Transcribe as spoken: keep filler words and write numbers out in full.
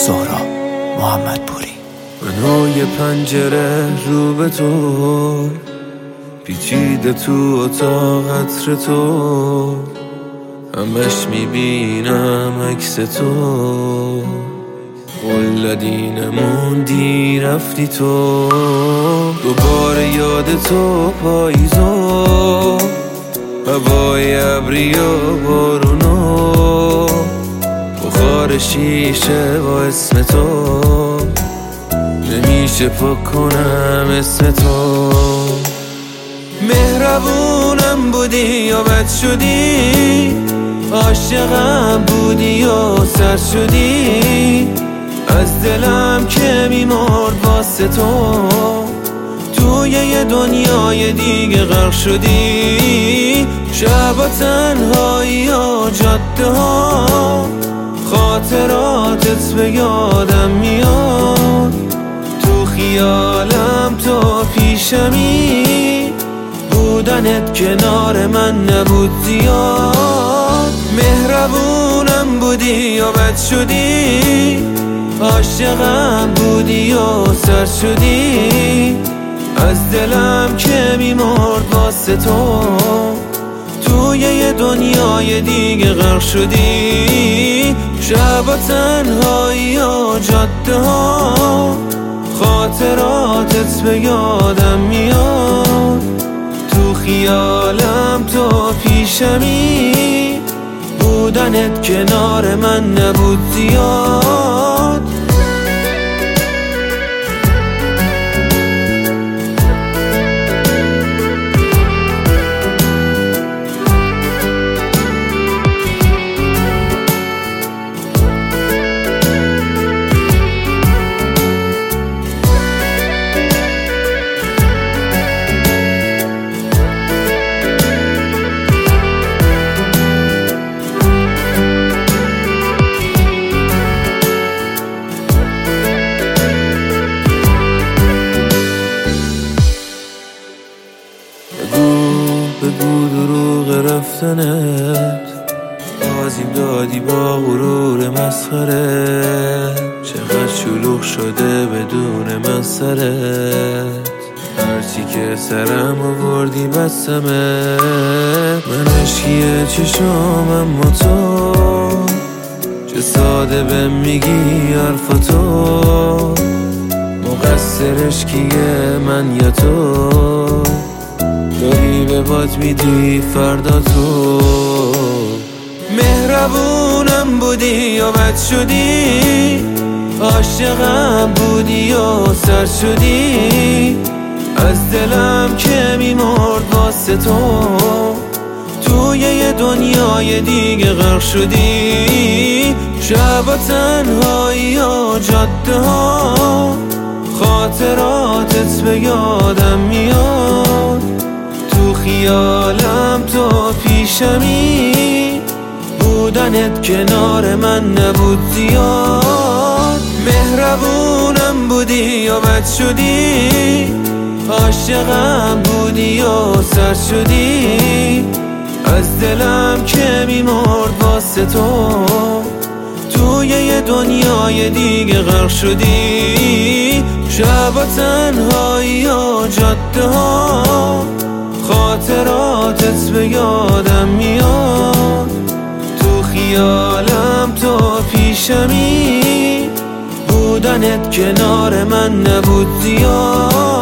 سهراب محمدپوری. منوی پنجره رو به تو پیچیده تو اتاق عطر تو، همش میبینم عکس تو. ولدینمون دی رفتی تو، دوباره یاد تو پاییزو، هوای ابری و بارونو، بخار شیشه با اسم تو، نمیشه پاک کنم اسم تو. مهربونم بودی یا بد شدی، عاشقم بودی یا سر شدی، از دلم که میمرد واسه تو، توی یه دنیای دیگه غرق شدی. شب تنهایی و جاده ها، خاطراتت به یادم میاد، تو خیالم تو پیشمی، بودنت کنار من نبود زیاد. مهربونم بودی یا بد شدی، عاشقم بودی یا سر شدی، از دلم که میمرد واسه تو، توی یه دنیای دیگه غرق شدی. شب تنهایی و جاده ها، خاطراتت به یادم میاد، تو خیالم تو پیشمی، بودنت کنار من نبود زیاد. بگو دروغ رفتنت، آزیم دادی با غرور مسخره، چقدر شلوغ شده بدون من سرت، هرچی که سرم آوردی بستمه. من عشقیه چشم اما تو، چه ساده بهم میگی حرفاتو، مقصرش کیه من یا تو، داری به باد میدی فردا تو. مهربونم بودی یا بد شدی، عاشقم بودی یا سر شدی، از دلم که میمرد واسه تو، توی یه دنیای دیگه غرق شدی. شب تنهایی و جاده ها، خاطراتت به یادم میاد، تو خیالم تو پیشمی، بودنت کنار من نبود زیاد. مهربونم بودی یا بد شدی، عاشقم بودی یا سر شدی، از دلم که میمرد واسه تو، توی یه دنیای دیگه غرق شدی. شب تنهایی و جاده ها، خاطراتت به یادم میاد، تو خیالم تو پیشمی، بودنت کنار من نبود زیاد.